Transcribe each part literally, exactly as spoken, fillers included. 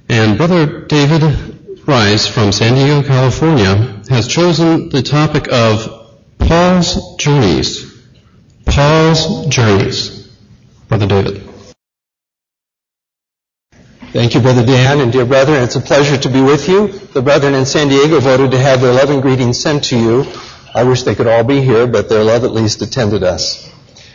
And Brother David Rice from San Diego, California, has chosen the topic of Paul's journeys. Paul's journeys. Brother David. Thank you, Brother Dan, and dear brethren, it's a pleasure to be with you. The brethren in San Diego voted to have their loving greetings sent to you. I wish they could all be here, but their love at least attended us.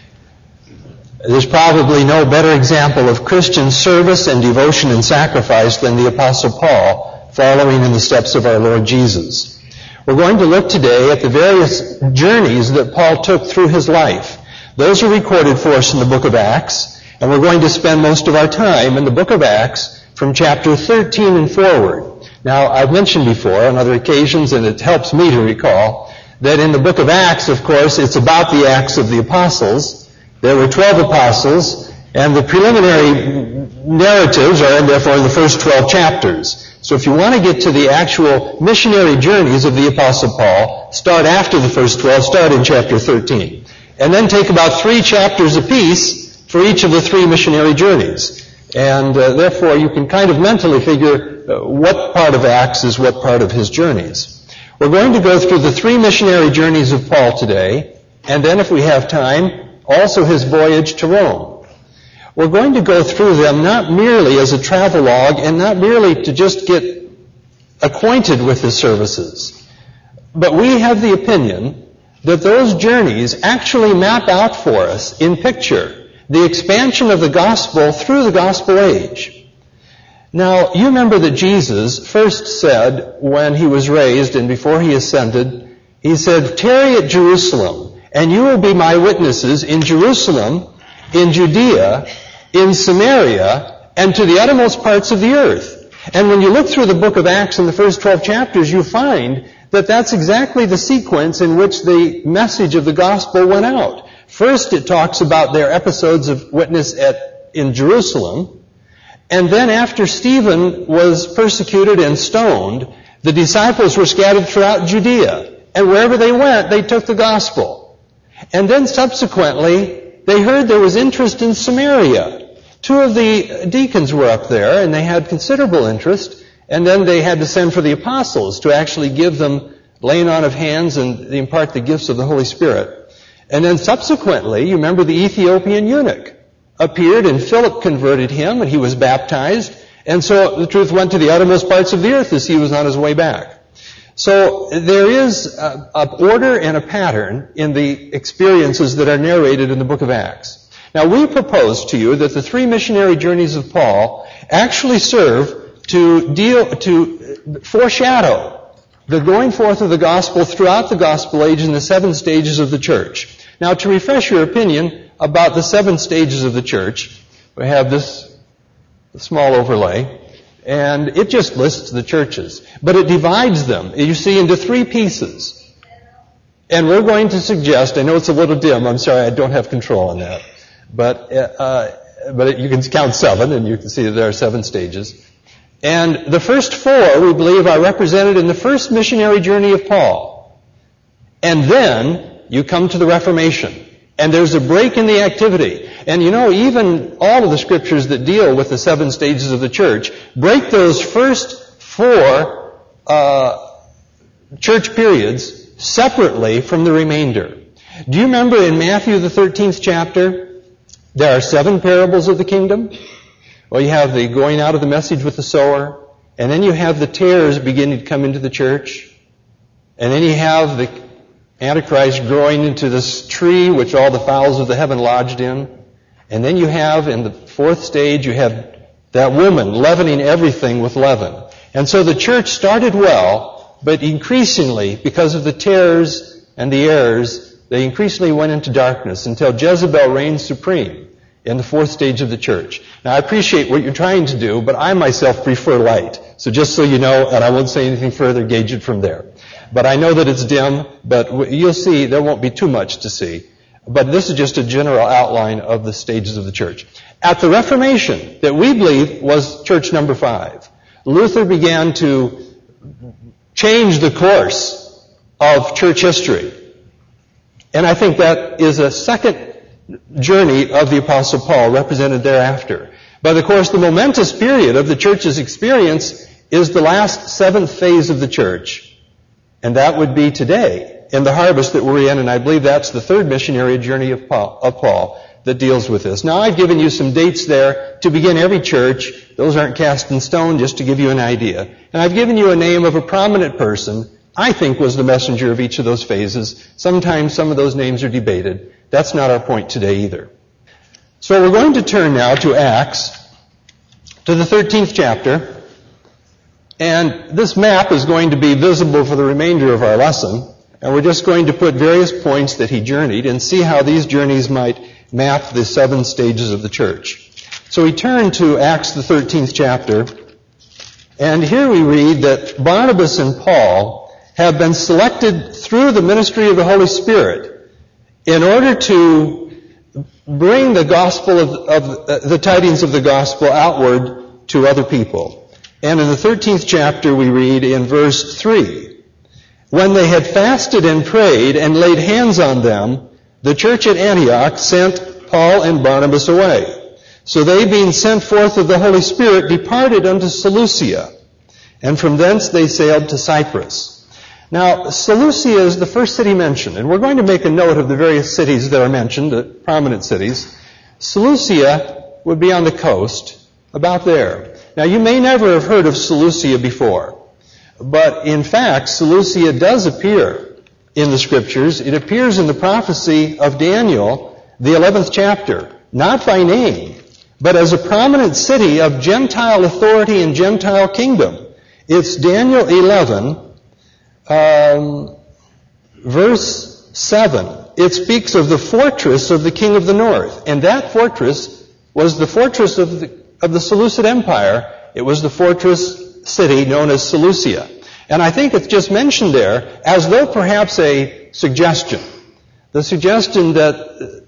There's probably no better example of Christian service and devotion and sacrifice than the Apostle Paul, following in the steps of our Lord Jesus. We're going to look today at the various journeys that Paul took through his life. Those are recorded for us in the book of Acts, and we're going to spend most of our time in the book of Acts from chapter thirteen and forward. Now, I've mentioned before on other occasions, and it helps me to recall, that in the book of Acts, of course, it's about the Acts of the Apostles. There were twelve apostles, and the preliminary narratives are therefore in the first twelve chapters. So if you want to get to the actual missionary journeys of the Apostle Paul, start after the first twelve, start in chapter thirteen. And then take about three chapters apiece for each of the three missionary journeys. And uh, therefore you can kind of mentally figure uh, what part of Acts is what part of his journeys. We're going to go through the three missionary journeys of Paul today, and then if we have time, also his voyage to Rome. We're going to go through them not merely as a travelogue and not merely to just get acquainted with his services, but we have the opinion that those journeys actually map out for us in picture the expansion of the gospel through the gospel age. Now, you remember that Jesus first said when he was raised and before he ascended, he said, "Tarry at Jerusalem, and you will be my witnesses in Jerusalem, in Judea, in Samaria, and to the uttermost parts of the earth." And when you look through the book of Acts in the first twelve chapters, you find that that's exactly the sequence in which the message of the gospel went out. First, it talks about their episodes of witness at in Jerusalem, and then after Stephen was persecuted and stoned, the disciples were scattered throughout Judea, and wherever they went, they took the gospel. And then subsequently, they heard there was interest in Samaria. Two of the deacons were up there, and they had considerable interest, and then they had to send for the apostles to actually give them laying on of hands and impart the gifts of the Holy Spirit. And then subsequently, you remember the Ethiopian eunuch appeared, and Philip converted him, and he was baptized, and so the truth went to the uttermost parts of the earth as he was on his way back. So there is an order and a pattern in the experiences that are narrated in the book of Acts. Now, we propose to you that the three missionary journeys of Paul actually serve to deal, to foreshadow the going forth of the gospel throughout the gospel age in the seven stages of the church. Now, to refresh your opinion about the seven stages of the church, we have this small overlay. And it just lists the churches. But it divides them, you see, into three pieces. And we're going to suggest, I know it's a little dim, I'm sorry, I don't have control on that. But uh, but you can count seven, and you can see that there are seven stages. And the first four, we believe, are represented in the first missionary journey of Paul. And then you come to the Reformation. And there's a break in the activity. And you know, even all of the scriptures that deal with the seven stages of the church break those first four uh, church periods separately from the remainder. Do you remember in Matthew the thirteenth chapter, there are seven parables of the kingdom? Well, you have the going out of the message with the sower, and then you have the tares beginning to come into the church, and then you have the Antichrist growing into this tree which all the fowls of the heaven lodged in. And then you have, in the fourth stage, you have that woman leavening everything with leaven. And so the church started well, but increasingly, because of the tares and the errors, they increasingly went into darkness until Jezebel reigned supreme in the fourth stage of the church. Now, I appreciate what you're trying to do, but I myself prefer light. So just so you know, and I won't say anything further, gauge it from there. But I know that it's dim, but you'll see there won't be too much to see. But this is just a general outline of the stages of the church. At the Reformation, that we believe was church number five, Luther began to change the course of church history. And I think that is a second journey of the Apostle Paul represented thereafter. But of course, the momentous period of the church's experience is the last seventh phase of the church. And that would be today, in the harvest that we're in, and I believe that's the third missionary journey of Paul, of Paul that deals with this. Now, I've given you some dates there to begin every church. Those aren't cast in stone, just to give you an idea. And I've given you a name of a prominent person I think was the messenger of each of those phases. Sometimes some of those names are debated. That's not our point today either. So we're going to turn now to Acts, to the thirteenth chapter. And this map is going to be visible for the remainder of our lesson. And we're just going to put various points that he journeyed and see how these journeys might map the seven stages of the church. So we turn to Acts, the thirteenth chapter. And here we read that Barnabas and Paul have been selected through the ministry of the Holy Spirit in order to bring the gospel of, of uh, the tidings of the gospel outward to other people. And in the thirteenth chapter we read in verse three, when they had fasted and prayed and laid hands on them, the church at Antioch sent Paul and Barnabas away. So they, being sent forth of the Holy Spirit, departed unto Seleucia, and from thence they sailed to Cyprus. Now, Seleucia is the first city mentioned, and we're going to make a note of the various cities that are mentioned, the prominent cities. Seleucia would be on the coast, about there. Now, you may never have heard of Seleucia before, but in fact, Seleucia does appear in the Scriptures. It appears in the prophecy of Daniel, the eleventh chapter, not by name, but as a prominent city of Gentile authority and Gentile kingdom. It's Daniel eleven, Um, verse seven. It speaks of the fortress of the king of the north. And that fortress was the fortress of the, of the Seleucid Empire. It was the fortress city known as Seleucia. And I think it's just mentioned there as though perhaps a suggestion. The suggestion that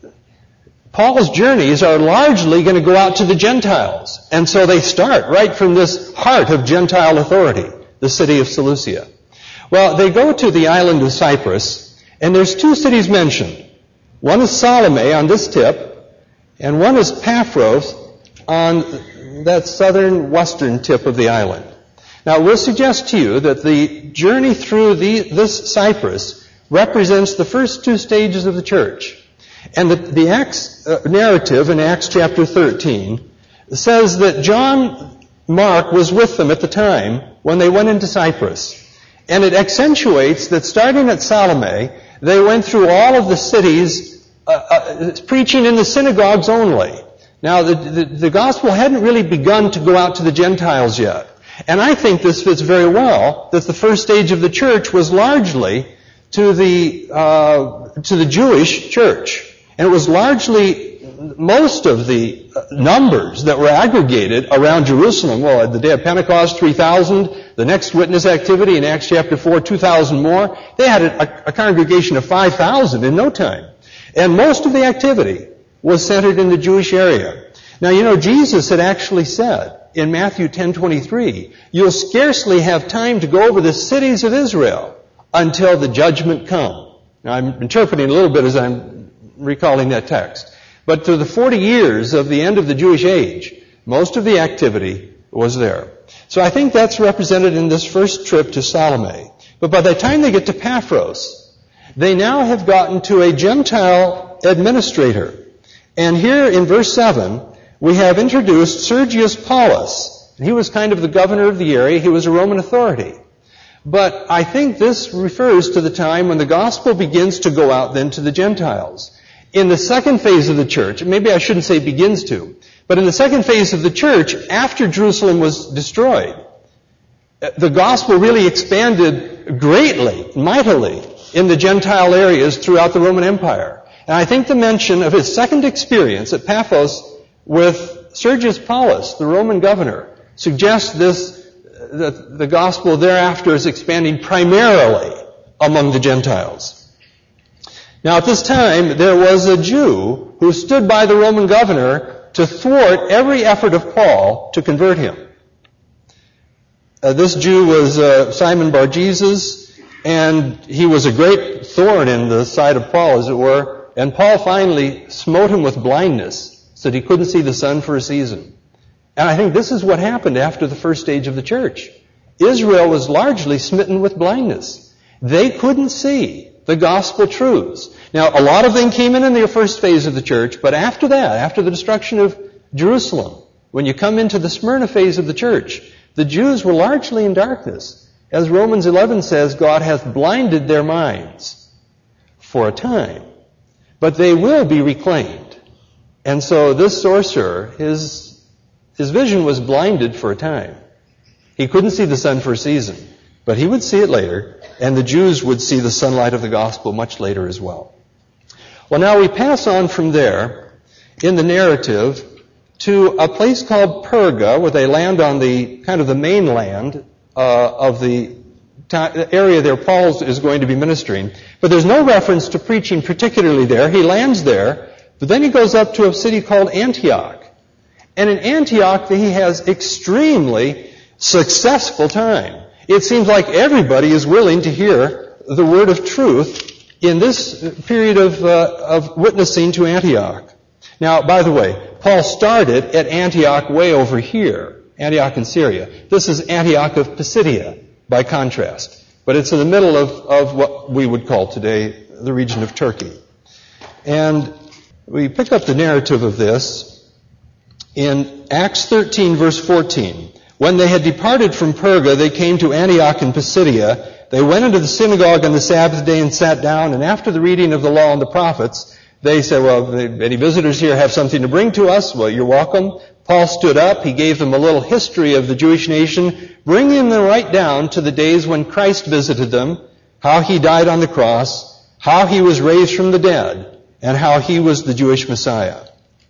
Paul's journeys are largely going to go out to the Gentiles. And so they start right from this heart of Gentile authority, the city of Seleucia. Well, they go to the island of Cyprus, and there's two cities mentioned. One is Salome on this tip, and one is Paphos on that southern western tip of the island. Now, we'll suggest to you that the journey through the, this Cyprus represents the first two stages of the church. And the, the Acts uh, narrative in Acts chapter thirteen says that John Mark was with them at the time when they went into Cyprus. And it accentuates that starting at Salome, they went through all of the cities, uh, uh, preaching in the synagogues only. Now, the, the, the gospel hadn't really begun to go out to the Gentiles yet. And I think this fits very well, that the first stage of the church was largely to the, uh, to the Jewish church. And it was largely most of the numbers that were aggregated around Jerusalem. Well, at the day of Pentecost, three thousand. The next witness activity in Acts chapter four, two thousand more. They had a, a congregation of five thousand in no time. And most of the activity was centered in the Jewish area. Now, you know, Jesus had actually said in Matthew ten twenty-three, you'll scarcely have time to go over the cities of Israel until the judgment come. Now, I'm interpreting a little bit as I'm recalling that text. But through the forty years of the end of the Jewish age, most of the activity was there. So I think that's represented in this first trip to Salome. But by the time they get to Paphos, they now have gotten to a Gentile administrator. And here in verse seven, we have introduced Sergius Paulus. And he was kind of the governor of the area. He was a Roman authority. But I think this refers to the time when the gospel begins to go out then to the Gentiles. In the second phase of the church, maybe I shouldn't say begins to, but in the second phase of the church, after Jerusalem was destroyed, the gospel really expanded greatly, mightily, in the Gentile areas throughout the Roman Empire. And I think the mention of his second experience at Paphos with Sergius Paulus, the Roman governor, suggests this, that the gospel thereafter is expanding primarily among the Gentiles. Now, at this time, there was a Jew who stood by the Roman governor to thwart every effort of Paul to convert him. Uh, this Jew was uh, Simon Bar-Jesus, and he was a great thorn in the side of Paul, as it were. And Paul finally smote him with blindness, so that he couldn't see the sun for a season. And I think this is what happened after the first stage of the church. Israel was largely smitten with blindness. They couldn't see the gospel truths. Now, a lot of them came in in the first phase of the church, but after that, after the destruction of Jerusalem, when you come into the Smyrna phase of the church, the Jews were largely in darkness. As Romans eleven says, God hath blinded their minds for a time, but they will be reclaimed. And so this sorcerer, his, his vision was blinded for a time. He couldn't see the sun for a season, but he would see it later, and the Jews would see the sunlight of the gospel much later as well. Well, now we pass on from there in the narrative to a place called Perga, where they land on the kind of the mainland uh, of the area there Paul is going to be ministering. But there's no reference to preaching particularly there. He lands there, but then he goes up to a city called Antioch. And in Antioch, he has extremely successful time. It seems like everybody is willing to hear the word of truth in this period of, uh, of witnessing to Antioch. Now, by the way, Paul started at Antioch way over here, Antioch in Syria. This is Antioch of Pisidia, by contrast. But it's in the middle of, of what we would call today the region of Turkey. And we pick up the narrative of this in Acts thirteen, verse fourteen. When they had departed from Perga, they came to Antioch in Pisidia. They went into the synagogue on the Sabbath day and sat down, and after the reading of the law and the prophets, they said, well, any visitors here have something to bring to us? Well, you're welcome. Paul stood up. He gave them a little history of the Jewish nation, bringing them right down to the days when Christ visited them, how he died on the cross, how he was raised from the dead, and how he was the Jewish Messiah.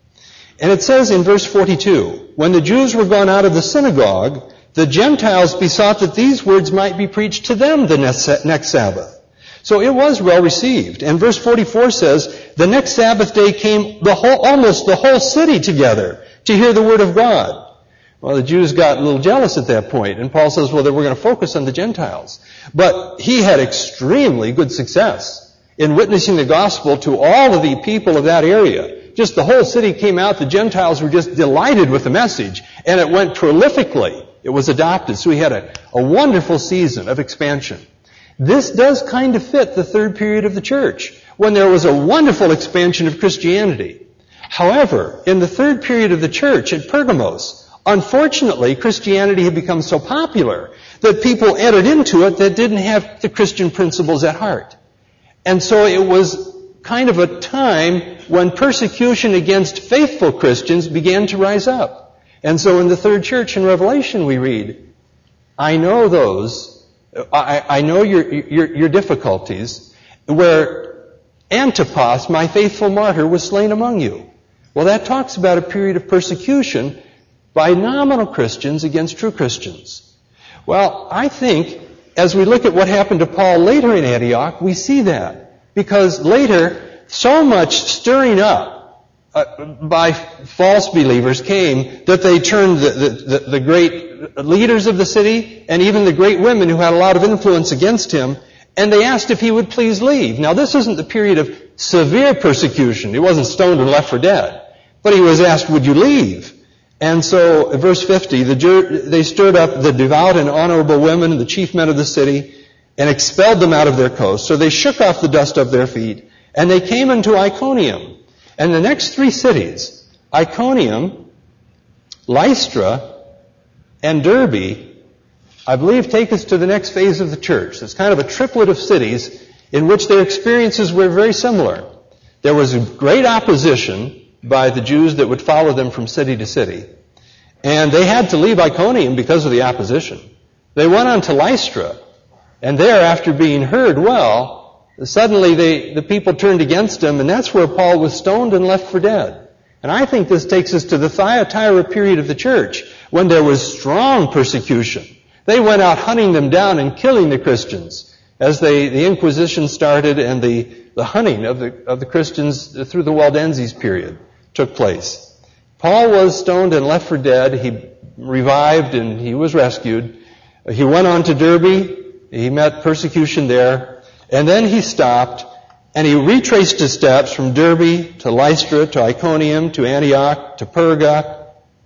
And it says in verse forty-two, when the Jews were gone out of the synagogue, the Gentiles besought that these words might be preached to them the next Sabbath. So it was well received. And verse forty-four says, the next Sabbath day came the whole, almost the whole city together to hear the word of God. Well, the Jews got a little jealous at that point, and Paul says, well, then we're going to focus on the Gentiles. But he had extremely good success in witnessing the gospel to all of the people of that area. Just the whole city came out. The Gentiles were just delighted with the message, and it went prolifically. It was adopted. So he had a, a wonderful season of expansion. This does kind of fit the third period of the church, when there was a wonderful expansion of Christianity. However, in the third period of the church at Pergamos, unfortunately, Christianity had become so popular that people entered into it that didn't have the Christian principles at heart. And so it was kind of a time when persecution against faithful Christians began to rise up. And so in the third church in Revelation we read, I know those, I, I know your, your, your difficulties, where Antipas, my faithful martyr, was slain among you. Well, that talks about a period of persecution by nominal Christians against true Christians. Well, I think as we look at what happened to Paul later in Antioch, we see that. Because later, so much stirring up uh, by false believers came that they turned the, the, the great leaders of the city and even the great women who had a lot of influence against him, and they asked if he would please leave. Now, this isn't the period of severe persecution. He wasn't stoned and left for dead. But he was asked, would you leave? And so, verse fifty, the, they stirred up the devout and honorable women and the chief men of the city and expelled them out of their coast. So they shook off the dust of their feet, and they came into Iconium. And the next three cities, Iconium, Lystra, and Derbe, I believe take us to the next phase of the church. It's kind of a triplet of cities in which their experiences were very similar. There was a great opposition by the Jews that would follow them from city to city. And they had to leave Iconium because of the opposition. They went on to Lystra. And there, after being heard well, suddenly they, the people turned against him, and that's where Paul was stoned and left for dead. And I think this takes us to the Thyatira period of the church, when there was strong persecution. They went out hunting them down and killing the Christians as they, the Inquisition started and the, the hunting of the, of the Christians through the Waldenses period took place. Paul was stoned and left for dead. He revived and he was rescued. He went on to Derbe. He met persecution there, and then he stopped, and he retraced his steps from Derbe to Lystra to Iconium to Antioch to Perga,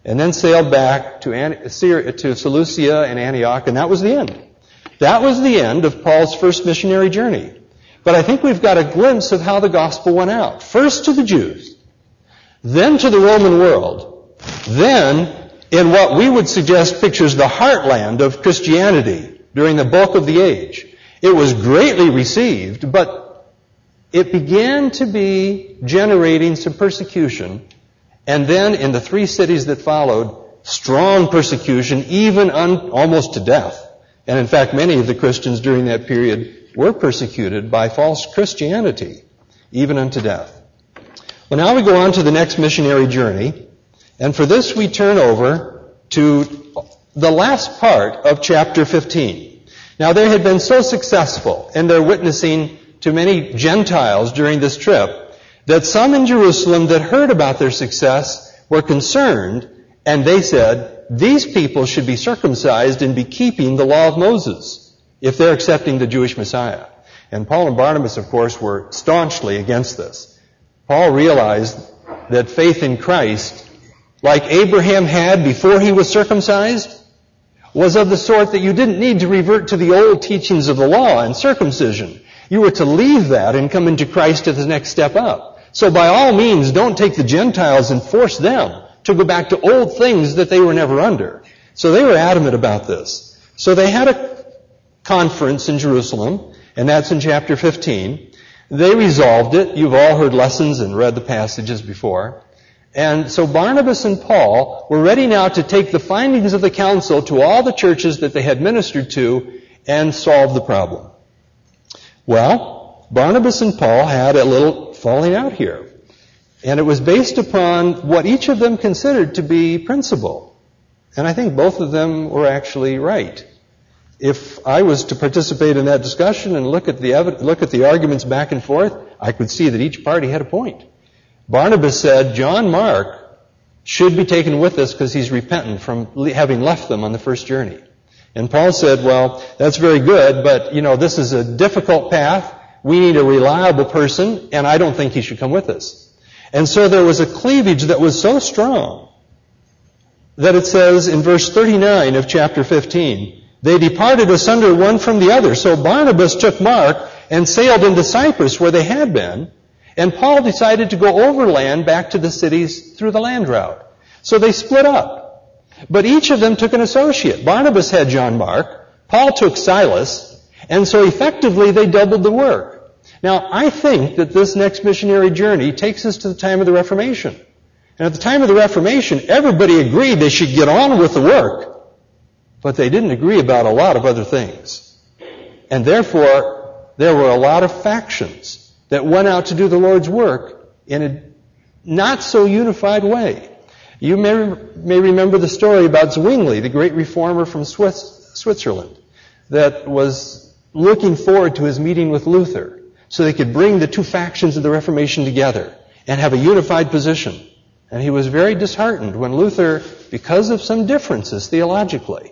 and then sailed back to, An- Syria, to Seleucia and Antioch, and that was the end. That was the end of Paul's first missionary journey. But I think we've got a glimpse of how the gospel went out. First to the Jews, then to the Roman world, then in what we would suggest pictures the heartland of Christianity during the bulk of the age. It was greatly received, but it began to be generating some persecution. And then in the three cities that followed, strong persecution, even un- almost to death. And in fact, many of the Christians during that period were persecuted by false Christianity, even unto death. Well, now we go on to the next missionary journey. And for this we turn over to the last part of chapter fifteen. Now they had been so successful in their witnessing to many Gentiles during this trip that some in Jerusalem that heard about their success were concerned, and they said, these people should be circumcised and be keeping the law of Moses if they're accepting the Jewish Messiah. And Paul and Barnabas, of course, were staunchly against this. Paul realized that faith in Christ, like Abraham had before he was circumcised, was of the sort that you didn't need to revert to the old teachings of the law and circumcision. You were to leave that and come into Christ as the next step up. So by all means, don't take the Gentiles and force them to go back to old things that they were never under. So they were adamant about this. So they had a conference in Jerusalem, and that's in chapter fifteen. They resolved it. You've all heard lessons and read the passages before. And so Barnabas and Paul were ready now to take the findings of the council to all the churches that they had ministered to and solve the problem. Well, Barnabas and Paul had a little falling out here. And it was based upon what each of them considered to be principle. And I think both of them were actually right. If I was to participate in that discussion and look at the ev- look at the arguments back and forth, I could see that each party had a point. Barnabas said John Mark should be taken with us because he's repentant from le- having left them on the first journey. And Paul said, well, that's very good, but, you know, this is a difficult path. We need a reliable person, and I don't think he should come with us. And so there was a cleavage that was so strong that it says in verse thirty-nine of chapter fifteen, they departed asunder one from the other. So Barnabas took Mark and sailed into Cyprus where they had been, and Paul decided to go overland back to the cities through the land route. So they split up. But each of them took an associate. Barnabas had John Mark, Paul took Silas, and so effectively they doubled the work. Now, I think that this next missionary journey takes us to the time of the Reformation. And at the time of the Reformation, everybody agreed they should get on with the work, but they didn't agree about a lot of other things. And therefore, there were a lot of factions that went out to do the Lord's work in a not so unified way. You may, may remember the story about Zwingli, the great reformer from Swiss, Switzerland, that was looking forward to his meeting with Luther so they could bring the two factions of the Reformation together and have a unified position. And he was very disheartened when Luther, because of some differences theologically,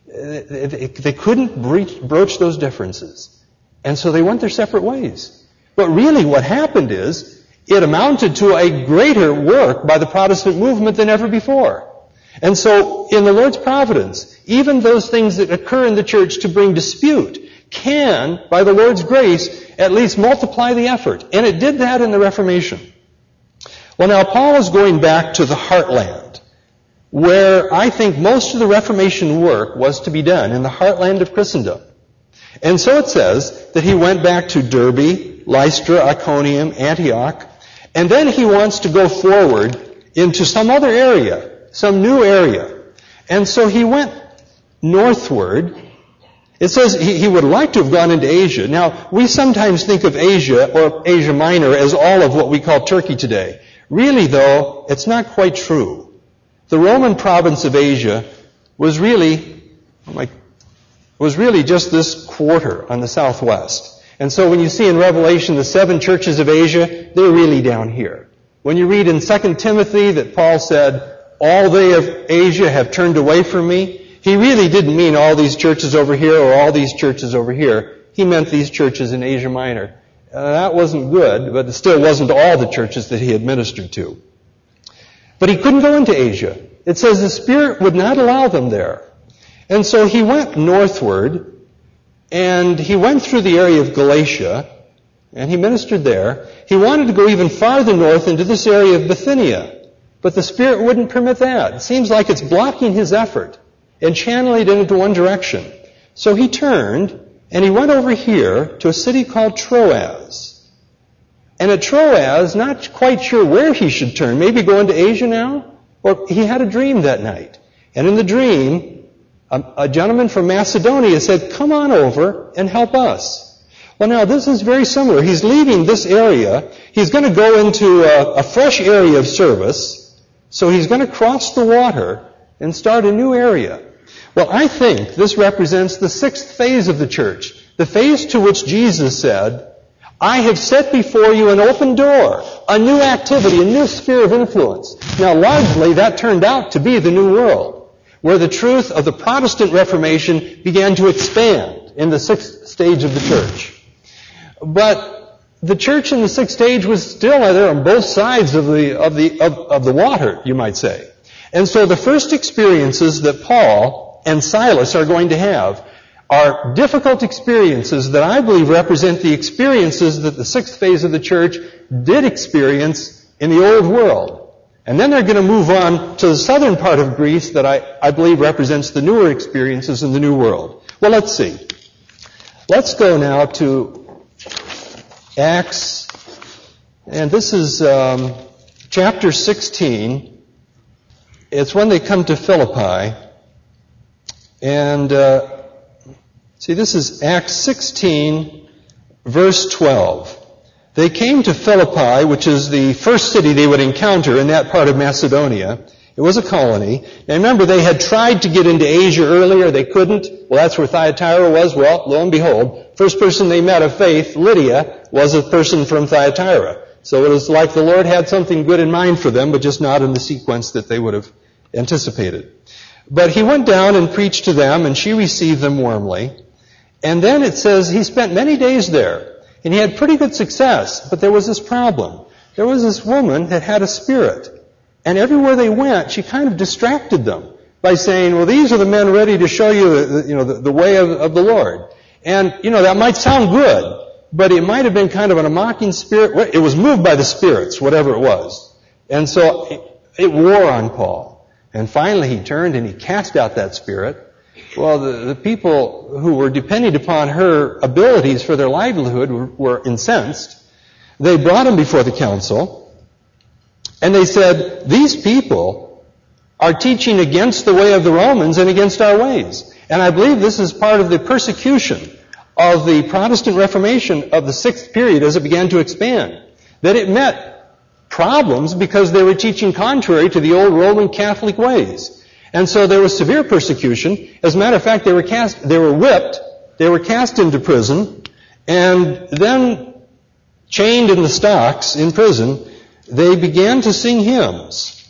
they couldn't broach those differences. And so they went their separate ways. But really what happened is it amounted to a greater work by the Protestant movement than ever before. And so in the Lord's providence, even those things that occur in the church to bring dispute can, by the Lord's grace, at least multiply the effort. And it did that in the Reformation. Well, now Paul is going back to the heartland, where I think most of the Reformation work was to be done, in the heartland of Christendom. And so it says that he went back to Derbe, Lystra, Iconium, Antioch, and then he wants to go forward into some other area, some new area. And so he went northward. It says he, he would like to have gone into Asia. Now, we sometimes think of Asia or Asia Minor as all of what we call Turkey today. Really, though, it's not quite true. The Roman province of Asia was really, oh my, was really just this quarter on the southwest. And so when you see in Revelation the seven churches of Asia, they're really down here. When you read in Second Timothy that Paul said, all they of Asia have turned away from me, he really didn't mean all these churches over here or all these churches over here. He meant these churches in Asia Minor. Uh, that wasn't good, but it still wasn't all the churches that he had ministered to. But he couldn't go into Asia it says the Spirit would not allow them there. And so he went northward, and he went through the area of Galatia, and he ministered there. He wanted to go even farther north into this area of Bithynia, but the Spirit wouldn't permit that. It seems like it's blocking his effort and channeling it into one direction. So he turned, and he went over here to a city called Troas. And at Troas, not quite sure where he should turn, maybe go into Asia now? Or he had a dream that night. And in the dream, a, a gentleman from Macedonia said, come on over and help us. Well, now, this is very similar. He's leaving this area. He's going to go into a, a fresh area of service. So he's going to cross the water and start a new area. Well, I think this represents the sixth phase of the church, the phase to which Jesus said, I have set before you an open door, a new activity, a new sphere of influence. Now, largely, that turned out to be the New World, where the truth of the Protestant Reformation began to expand in the sixth stage of the church. But the church in the sixth stage was still there on both sides of the of the of, of the water, you might say. And so the first experiences that Paul and Silas are going to have are difficult experiences that I believe represent the experiences that the sixth phase of the church did experience in the old world. And then they're going to move on to the southern part of Greece that I, I believe represents the newer experiences in the New World. Well, let's see. Let's go now to Acts, and this is um, chapter sixteen. It's when they come to Philippi. And uh, see, this is Acts sixteen, verse twelve. They came to Philippi, which is the first city they would encounter in that part of Macedonia. It was a colony. Now remember, they had tried to get into Asia earlier. They couldn't. Well, that's where Thyatira was. Well, lo and behold, first person they met of faith, Lydia, was a person from Thyatira. So it was like the Lord had something good in mind for them, but just not in the sequence that they would have anticipated. But he went down and preached to them, and she received them warmly. And then it says he spent many days there, and he had pretty good success. But there was this problem. There was this woman that had a spirit. And everywhere they went, she kind of distracted them by saying, well, these are the men ready to show you the, you know, the, the way of, of the Lord. And, you know, that might sound good, but it might have been kind of a mocking spirit. It was moved by the spirits, whatever it was. And so it, it wore on Paul. And finally he turned and he cast out that spirit. Well, the, the people who were depending upon her abilities for their livelihood were, were incensed. They brought him before the council. And they said, these people are teaching against the way of the Romans and against our ways. And I believe this is part of the persecution of the Protestant Reformation of the sixth period as it began to expand. That it met problems because they were teaching contrary to the old Roman Catholic ways. And so there was severe persecution. As a matter of fact, they were cast, they were whipped, they were cast into prison, and then chained in the stocks in prison, they began to sing hymns.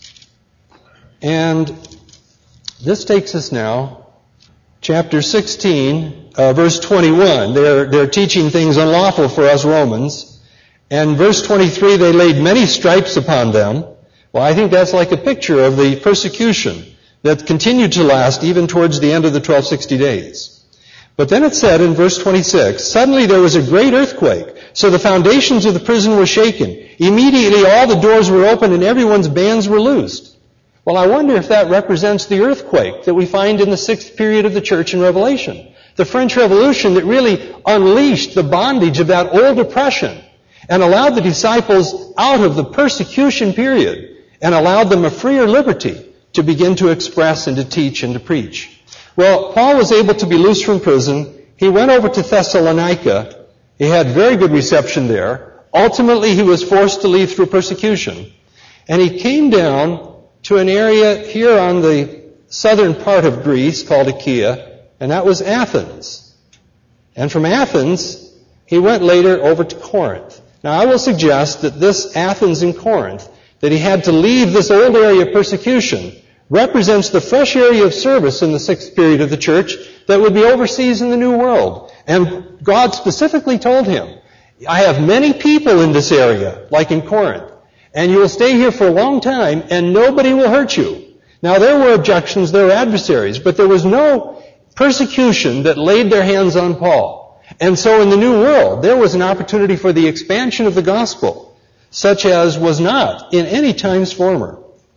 And this takes us now, chapter sixteen, uh, verse twenty-one. They're, they're teaching things unlawful for us Romans. And verse twenty-three, they laid many stripes upon them. Well, I think that's like a picture of the persecution that continued to last even towards the end of the twelve sixty days. But then it said in verse twenty-six, suddenly there was a great earthquake, so the foundations of the prison were shaken. Immediately all the doors were opened and everyone's bands were loosed. Well, I wonder if that represents the earthquake that we find in the sixth period of the church in Revelation. The French Revolution that really unleashed the bondage of that old oppression and allowed the disciples out of the persecution period and allowed them a freer liberty to begin to express and to teach and to preach. Well, Paul was able to be loosed from prison. He went over to Thessalonica. He had very good reception there. Ultimately, he was forced to leave through persecution. And he came down to an area here on the southern part of Greece called Achaia, and that was Athens. And from Athens, he went later over to Corinth. Now, I will suggest that this Athens and Corinth, that he had to leave this old area of persecution, represents the fresh area of service in the sixth period of the church that would be overseas in the New World. And God specifically told him, I have many people in this area, like in Corinth, and you will stay here for a long time, and nobody will hurt you. Now, there were objections, there were adversaries, but there was no persecution that laid their hands on Paul. And so in the New World, there was an opportunity for the expansion of the gospel, such as was not in any times former.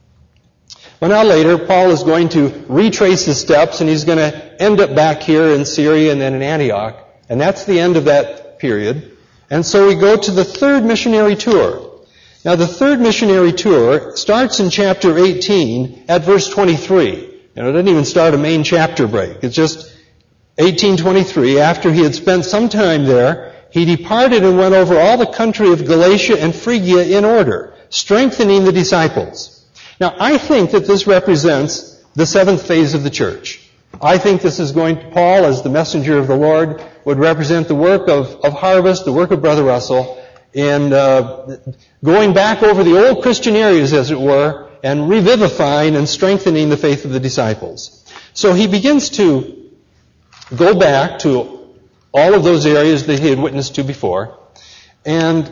Well, now later, Paul is going to retrace his steps, and he's going to end up back here in Syria and then in Antioch. And that's the end of that period. And so we go to the third missionary tour. Now, the third missionary tour starts in chapter eighteen at verse twenty-three. You know, it doesn't even start a main chapter break. It's just eighteen twenty-three. After he had spent some time there, he departed and went over all the country of Galatia and Phrygia in order, strengthening the disciples. Now, I think that this represents the seventh phase of the church. I think this is going to, Paul, as the messenger of the Lord, would represent the work of, of Harvest, the work of Brother Russell, in uh, going back over the old Christian areas, as it were, and revivifying and strengthening the faith of the disciples. So he begins to go back to all of those areas that he had witnessed to before, and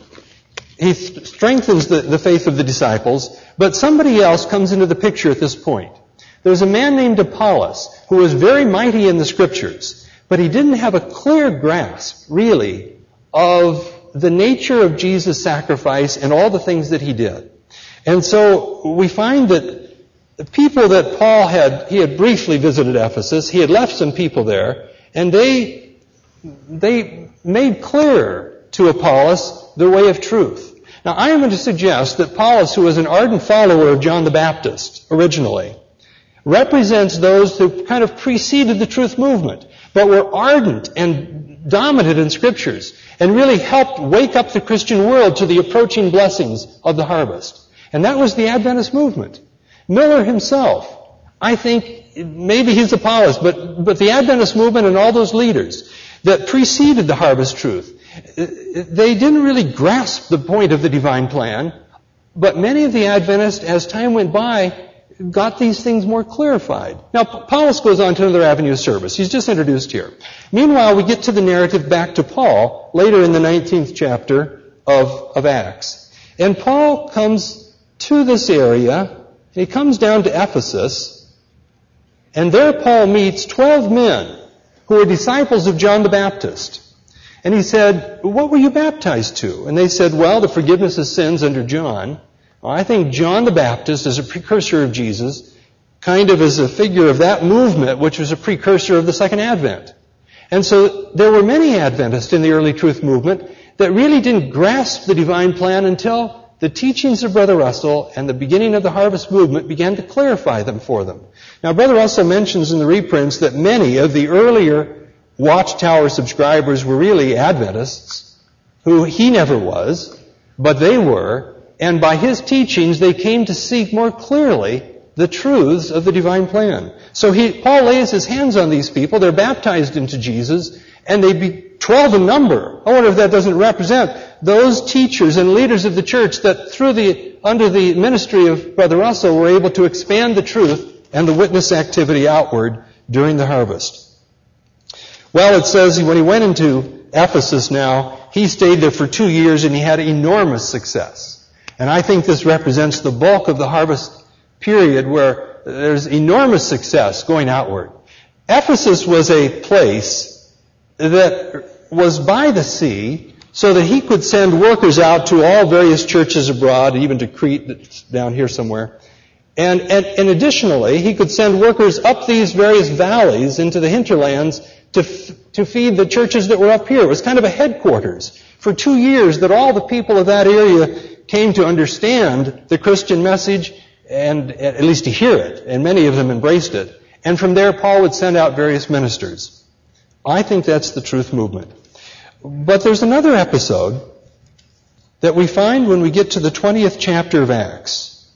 he th- strengthens the, the faith of the disciples, but somebody else comes into the picture at this point. There's a man named Apollos who was very mighty in the Scriptures, but he didn't have a clear grasp, really, of the nature of Jesus' sacrifice and all the things that he did. And so we find that the people that Paul had, he had briefly visited Ephesus, he had left some people there, and they, they made clear to Apollos the way of truth. Now, I am going to suggest that Apollos, who was an ardent follower of John the Baptist originally, represents those who kind of preceded the truth movement, but were ardent and dominant in Scriptures, and really helped wake up the Christian world to the approaching blessings of the harvest. And that was the Adventist movement. Miller himself, I think, maybe he's Apollos, but, but the Adventist movement and all those leaders that preceded the harvest truth, they didn't really grasp the point of the divine plan, but many of the Adventists, as time went by, got these things more clarified. Now, Paulus goes on to another avenue of service. He's just introduced here. Meanwhile, we get to the narrative back to Paul later in the nineteenth chapter of, of Acts. And Paul comes to this area, and he comes down to Ephesus, and there Paul meets twelve men who were disciples of John the Baptist. And he said, "What were you baptized to?" And they said, "Well, the forgiveness of sins under John." Well, I think John the Baptist is a precursor of Jesus, kind of as a figure of that movement, which was a precursor of the Second Advent. And so there were many Adventists in the early truth movement that really didn't grasp the divine plan until the teachings of Brother Russell and the beginning of the harvest movement began to clarify them for them. Now, Brother Russell mentions in the reprints that many of the earlier Watchtower subscribers were really Adventists, who he never was, but they were. And by his teachings, they came to see more clearly the truths of the divine plan. So he, Paul lays his hands on these people. They're baptized into Jesus, and they be twelve in number. I wonder if that doesn't represent those teachers and leaders of the church that through the, under the ministry of Brother Russell were able to expand the truth and the witness activity outward during the harvest. Well, it says when he went into Ephesus now, he stayed there for two years and he had enormous success. And I think this represents the bulk of the harvest period where there's enormous success going outward. Ephesus was a place that was by the sea so that he could send workers out to all various churches abroad, even to Crete, that's down here somewhere. And, and, and additionally, he could send workers up these various valleys into the hinterlands to, f- to feed the churches that were up here. It was kind of a headquarters for two years that all the people of that area came to understand the Christian message and at least to hear it, and many of them embraced it. And from there, Paul would send out various ministers. I think that's the truth movement. But there's another episode that we find when we get to the twentieth chapter of Acts.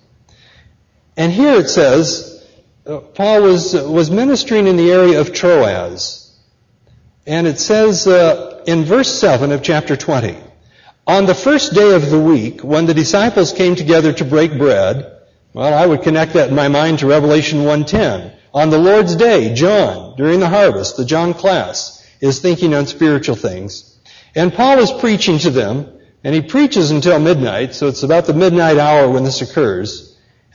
And here it says, uh, Paul was, uh, was ministering in the area of Troas. And it says uh, in verse seven of chapter twenty, "On the first day of the week, when the disciples came together to break bread," well, I would connect that in my mind to Revelation one ten. On the Lord's day, John, during the harvest, the John class, is thinking on spiritual things. And Paul is preaching to them, and he preaches until midnight, so it's about the midnight hour when this occurs.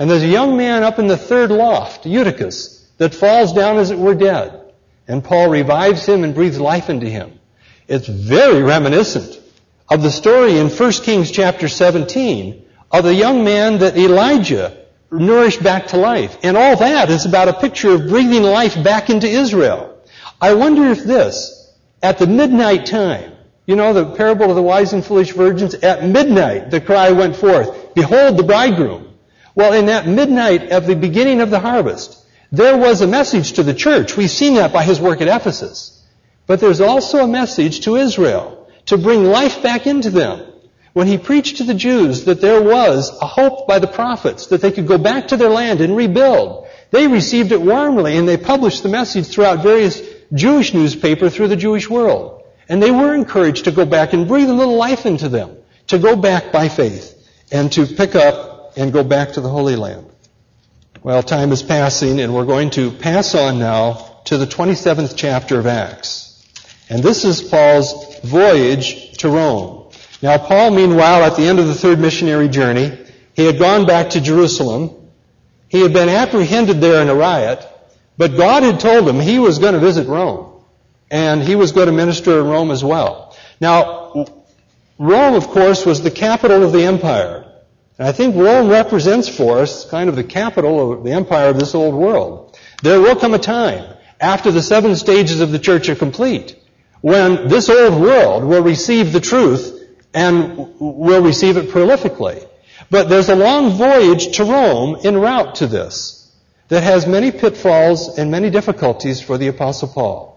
And there's a young man up in the third loft, Eutychus, that falls down as it were dead. And Paul revives him and breathes life into him. It's very reminiscent of the story in First Kings chapter seventeen of the young man that Elijah nourished back to life. And all that is about a picture of breathing life back into Israel. I wonder if this, at the midnight time, you know the parable of the wise and foolish virgins, at midnight the cry went forth, "Behold the bridegroom." Well, in that midnight of the beginning of the harvest, there was a message to the church. We've seen that by his work at Ephesus. But there's also a message to Israel to bring life back into them. When he preached to the Jews that there was a hope by the prophets, that they could go back to their land and rebuild, they received it warmly, and they published the message throughout various Jewish newspapers through the Jewish world. And they were encouraged to go back and breathe a little life into them, to go back by faith, and to pick up and go back to the Holy Land. Well, time is passing, and we're going to pass on now to the twenty-seventh chapter of Acts. And this is Paul's voyage to Rome. Now, Paul, meanwhile, at the end of the third missionary journey, he had gone back to Jerusalem. He had been apprehended there in a riot, but God had told him he was going to visit Rome, and he was going to minister in Rome as well. Now, Rome, of course, was the capital of the empire. And I think Rome represents for us kind of the capital of the empire of this old world. There will come a time, after the seven stages of the church are complete, when this old world will receive the truth and will receive it prolifically. But there's a long voyage to Rome en route to this that has many pitfalls and many difficulties for the Apostle Paul.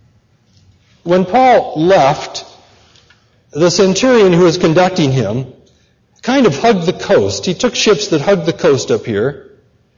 When Paul left, the centurion who was conducting him kind of hugged the coast. He took ships that hugged the coast up here.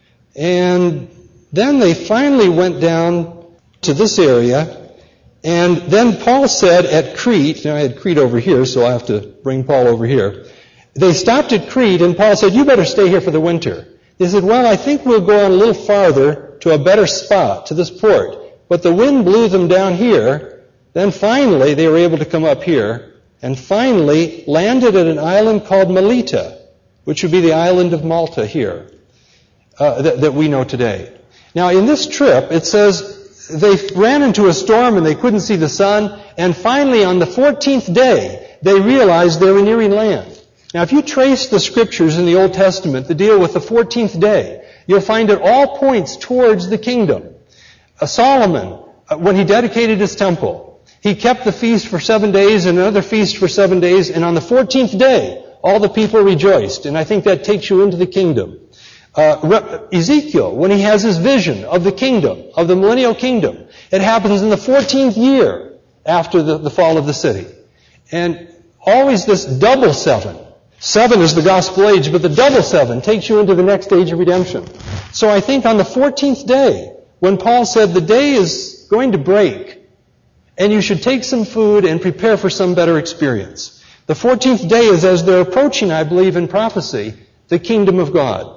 And then they finally went down to this area. And then Paul said at Crete, now I had Crete over here, so I have to bring Paul over here. They stopped at Crete, and Paul said, "You better stay here for the winter." They said, "Well, I think we'll go on a little farther to a better spot, to this port." But the wind blew them down here. Then finally they were able to come up here, and finally landed at an island called Melita, which would be the island of Malta here, uh, that, that we know today. Now, in this trip, it says they ran into a storm and they couldn't see the sun, and finally on the fourteenth day, they realized they were nearing land. Now, if you trace the scriptures in the Old Testament that deal with the fourteenth day, you'll find it all points towards the kingdom. Uh, Solomon, uh, when he dedicated his temple, he kept the feast for seven days and another feast for seven days, and on the fourteenth day, all the people rejoiced. And I think that takes you into the kingdom. Uh, Ezekiel, when he has his vision of the kingdom, of the millennial kingdom, it happens in the fourteenth year after the, the fall of the city. And always this double seven. Seven is the gospel age, but the double seven takes you into the next age of redemption. So I think on the fourteenth day, when Paul said the day is going to break, and you should take some food and prepare for some better experience. The fourteenth day is as they're approaching, I believe in prophecy, the kingdom of God.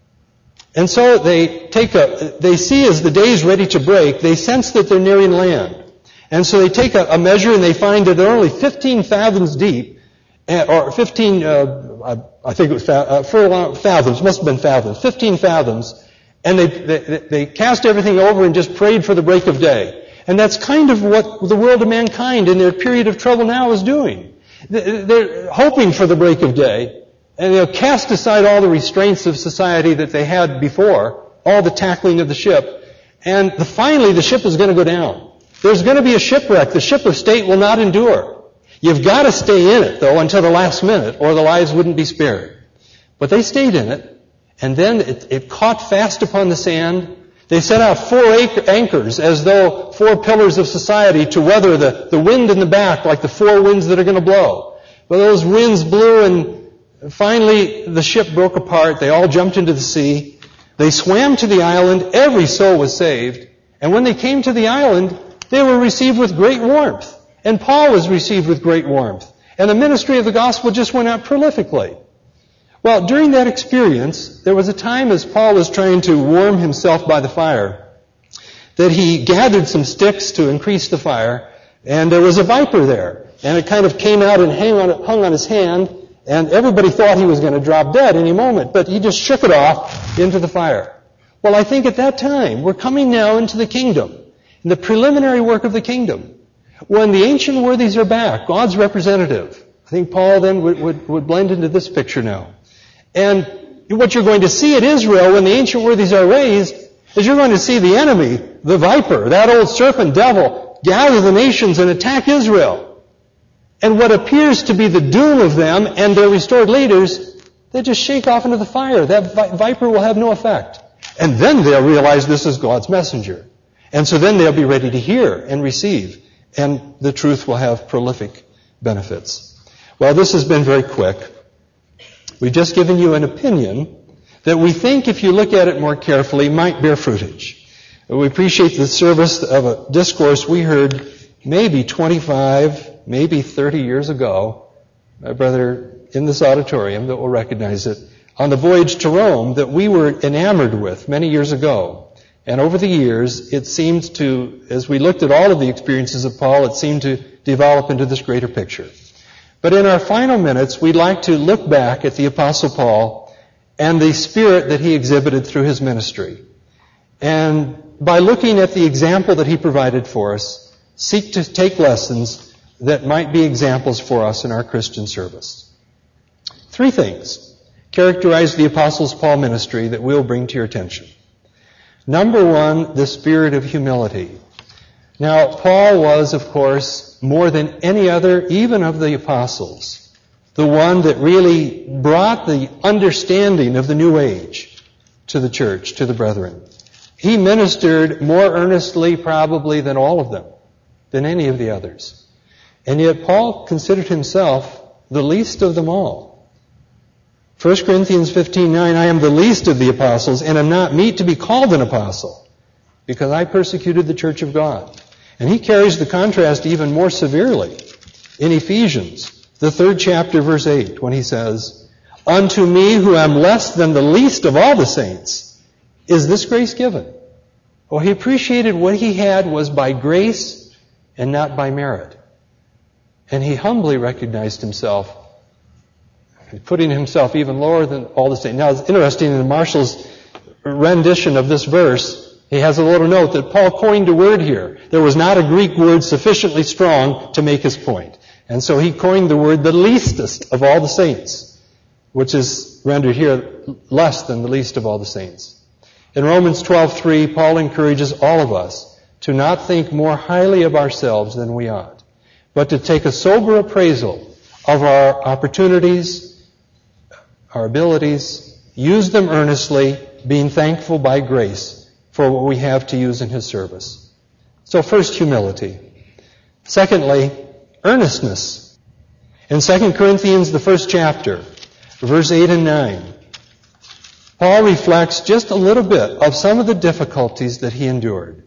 And so they take a, they see as the day is ready to break, they sense that they're nearing land. And so they take a, a measure and they find that they're only fifteen fathoms deep, or fifteen, uh, I think it was fa- uh, furlong, fathoms, must have been fathoms, fifteen fathoms. And they, they, they cast everything over and just prayed for the break of day. And that's kind of what the world of mankind in their period of trouble now is doing. They're hoping for the break of day. And they'll cast aside all the restraints of society that they had before, all the tackling of the ship, and the, finally the ship is going to go down. There's going to be a shipwreck. The ship of state will not endure. You've got to stay in it, though, until the last minute, or the lives wouldn't be spared. But they stayed in it, and then it, it caught fast upon the sand. They set out four anchors as though four pillars of society to weather the, the wind in the back like the four winds that are going to blow. But those winds blew, and finally, the ship broke apart. They all jumped into the sea. They swam to the island. Every soul was saved. And when they came to the island, they were received with great warmth. And Paul was received with great warmth. And the ministry of the gospel just went out prolifically. Well, during that experience, there was a time as Paul was trying to warm himself by the fire that he gathered some sticks to increase the fire, and there was a viper there. And it kind of came out and hung on, hung on his hand. And everybody thought he was going to drop dead any moment, but he just shook it off into the fire. Well, I think at that time, we're coming now into the kingdom, in the preliminary work of the kingdom. When the ancient worthies are back, God's representative, I think Paul then would, would, would blend into this picture now. And what you're going to see at Israel when the ancient worthies are raised is you're going to see the enemy, the viper, that old serpent devil, gather the nations and attack Israel. And what appears to be the doom of them and their restored leaders, they just shake off into the fire. That vi- viper will have no effect. And then they'll realize this is God's messenger. And so then they'll be ready to hear and receive. And the truth will have prolific benefits. Well, this has been very quick. We've just given you an opinion that we think, if you look at it more carefully, might bear fruitage. We appreciate the service of a discourse we heard maybe twenty-five, maybe thirty years ago, my brother in this auditorium that will recognize it, on the voyage to Rome that we were enamored with many years ago. And over the years, it seemed to, as we looked at all of the experiences of Paul, it seemed to develop into this greater picture. But in our final minutes, we'd like to look back at the Apostle Paul and the spirit that he exhibited through his ministry. And by looking at the example that he provided for us, seek to take lessons that might be examples for us in our Christian service. Three things characterize the Apostle Paul ministry that we'll bring to your attention. Number one, the spirit of humility. Now, Paul was, of course, more than any other, even of the apostles, the one that really brought the understanding of the new age to the church, to the brethren. He ministered more earnestly probably than all of them, than any of the others. And yet Paul considered himself the least of them all. First Corinthians fifteen nine, I am the least of the apostles, and am not meet to be called an apostle, because I persecuted the church of God. And he carries the contrast even more severely in Ephesians, the third chapter, verse eight, when he says, unto me who am less than the least of all the saints, is this grace given. Well, he appreciated what he had was by grace and not by merit. And he humbly recognized himself, putting himself even lower than all the saints. Now, it's interesting in Marshall's rendition of this verse, he has a little note that Paul coined a word here. There was not a Greek word sufficiently strong to make his point. And so he coined the word the leastest of all the saints, which is rendered here less than the least of all the saints. In Romans twelve three, Paul encourages all of us to not think more highly of ourselves than we ought, but to take a sober appraisal of our opportunities, our abilities, use them earnestly, being thankful by grace for what we have to use in his service. So first, humility. Secondly, earnestness. In Second Corinthians, the first chapter, verse eight and nine, Paul reflects just a little bit of some of the difficulties that he endured.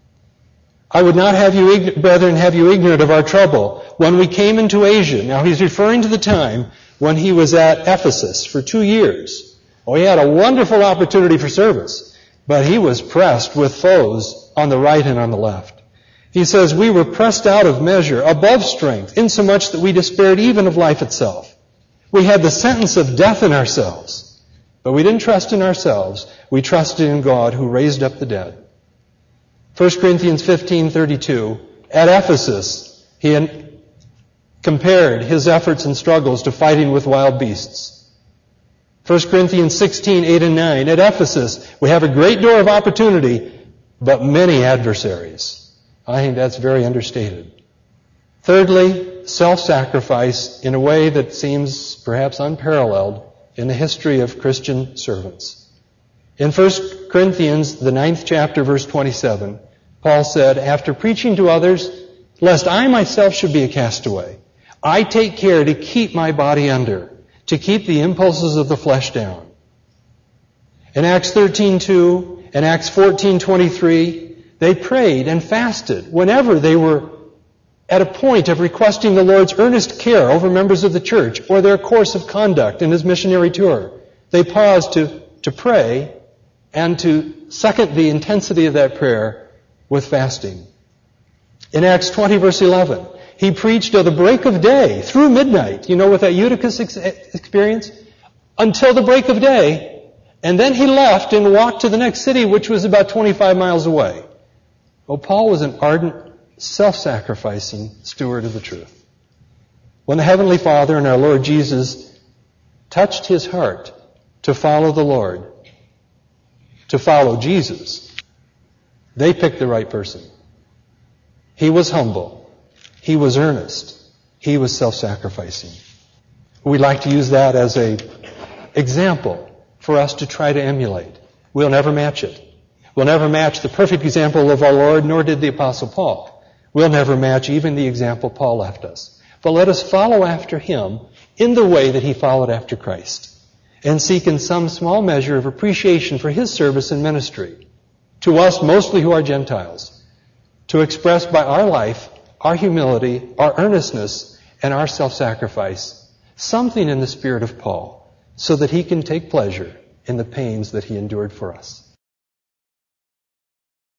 I would not have you, brethren, have you ignorant of our trouble when we came into Asia. Now he's referring to the time when he was at Ephesus for two years. Oh, he had a wonderful opportunity for service, but he was pressed with foes on the right and on the left. He says, we were pressed out of measure, above strength, insomuch that we despaired even of life itself. We had the sentence of death in ourselves, but we didn't trust in ourselves. We trusted in God who raised up the dead. First Corinthians fifteen thirty-two, at Ephesus, he had compared his efforts and struggles to fighting with wild beasts. First Corinthians sixteen eight and nine, at Ephesus, we have a great door of opportunity, but many adversaries. I think that's very understated. Thirdly, self-sacrifice in a way that seems perhaps unparalleled in the history of Christian servants. In First Corinthians, the ninth chapter, verse twenty-seven, Paul said, after preaching to others, lest I myself should be a castaway, I take care to keep my body under, to keep the impulses of the flesh down. In Acts thirteen two and Acts fourteen twenty-three, they prayed and fasted whenever they were at a point of requesting the Lord's earnest care over members of the church or their course of conduct in his missionary tour. They paused to, to pray and to second the intensity of that prayer with fasting. In Acts twenty, verse eleven, He preached till the break of day, through midnight. You know, with that Eutychus ex- experience? Until the break of day. And then he left and walked to the next city, which was about twenty-five miles away. Well, Paul was an ardent, self-sacrificing steward of the truth. When the Heavenly Father and our Lord Jesus touched his heart to follow the Lord, to follow Jesus, they picked the right person. He was humble. He was earnest. He was self-sacrificing. We'd like to use that as an example for us to try to emulate. We'll never match it. We'll never match the perfect example of our Lord, nor did the Apostle Paul. We'll never match even the example Paul left us. But let us follow after him in the way that he followed after Christ, and seek in some small measure of appreciation for his service and ministry, to us mostly who are Gentiles, to express by our life, our humility, our earnestness, and our self-sacrifice something in the spirit of Paul, so that he can take pleasure in the pains that he endured for us.